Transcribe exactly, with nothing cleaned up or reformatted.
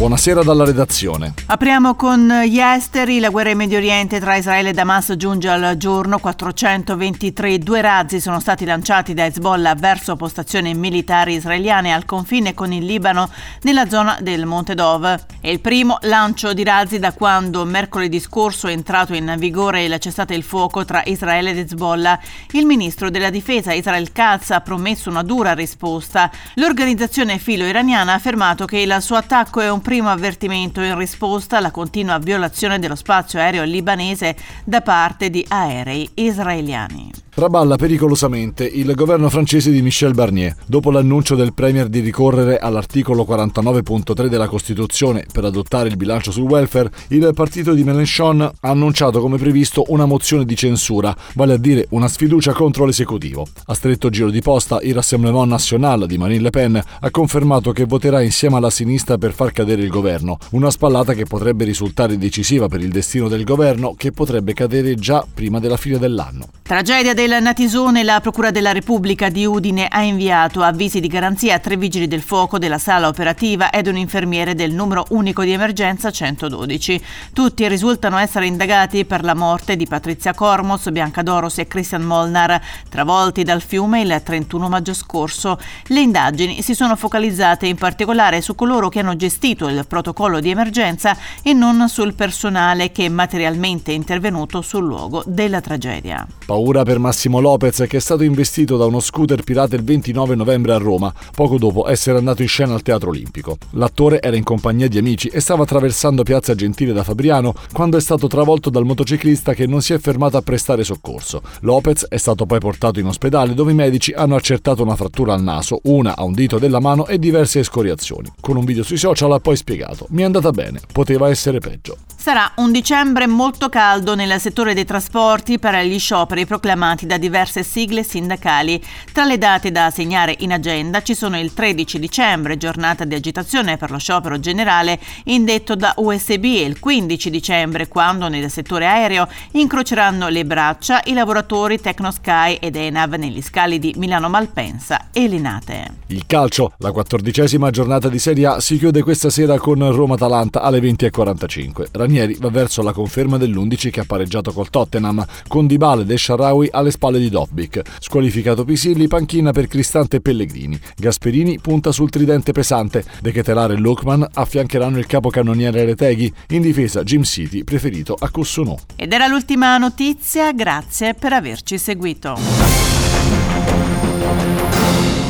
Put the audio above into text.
Buonasera dalla redazione. Apriamo con gli esteri. La guerra in Medio Oriente tra Israele e Hamas giunge al giorno quattrocentoventitré. Due razzi sono stati lanciati da Hezbollah verso postazioni militari israeliane al confine con il Libano nella zona del Monte Dov. È il primo lancio di razzi da quando mercoledì scorso è entrato in vigore il cessate il fuoco tra Israele ed Hezbollah. Il ministro della difesa Israel Katz ha promesso una dura risposta. L'organizzazione filo-iraniana ha affermato che il suo attacco è un primo avvertimento in risposta alla continua violazione dello spazio aereo libanese da parte di aerei israeliani. Traballa pericolosamente il governo francese di Michel Barnier. Dopo l'annuncio del premier di ricorrere all'articolo quarantanove punto tre della Costituzione per adottare il bilancio sul welfare, il partito di Mélenchon ha annunciato come previsto una mozione di censura, vale a dire una sfiducia contro l'esecutivo. A stretto giro di posta, il Rassemblement National di Marine Le Pen ha confermato che voterà insieme alla sinistra per far cadere il governo, una spallata che potrebbe risultare decisiva per il destino del governo, che potrebbe cadere già prima della fine dell'anno. Tragedia del Natisone. La Procura della Repubblica di Udine ha inviato avvisi di garanzia a tre vigili del fuoco della sala operativa ed un infermiere del numero unico di emergenza centododici. Tutti risultano essere indagati per la morte di Patrizia Cormos, Bianca Doros e Christian Molnar, travolti dal fiume il trentuno maggio scorso. Le indagini si sono focalizzate in particolare su coloro che hanno gestito il protocollo di emergenza e non sul personale che è materialmente intervenuto sul luogo della tragedia. Paura per Massimo Lopez, che è stato investito da uno scooter pirata il ventinove novembre a Roma, poco dopo essere andato in scena al Teatro Olimpico. L'attore era in compagnia di amici e stava attraversando Piazza Gentile da Fabriano quando è stato travolto dal motociclista che non si è fermato a prestare soccorso. Lopez è stato poi portato in ospedale, dove i medici hanno accertato una frattura al naso, una a un dito della mano e diverse escoriazioni. Con un video sui social ha poi spiegato: "Mi è andata bene, poteva essere peggio". Sarà un dicembre molto caldo nel settore dei trasporti per gli scioperi proclamati da diverse sigle sindacali. Tra le date da segnare in agenda ci sono il tredici dicembre, giornata di agitazione per lo sciopero generale indetto da U S B, e il quindici dicembre, quando nel settore aereo incroceranno le braccia i lavoratori Tecnosky ed Enav negli scali di Milano Malpensa e Linate. Il calcio, la quattordicesima giornata di Serie A si chiude questa sera con Roma-Atalanta alle venti e quarantacinque. Ranieri va verso la conferma dell'undici che ha pareggiato col Tottenham, con Dybala ed El Shaarawy alle spalle di Dobbik. Squalificato Pisilli, panchina per Cristante e Pellegrini. Gasperini punta sul tridente pesante. De Ketelaere e Lookman affiancheranno il capocannoniere Retegui. In difesa Jim City, preferito a Cossonò. Ed era l'ultima notizia, grazie per averci seguito.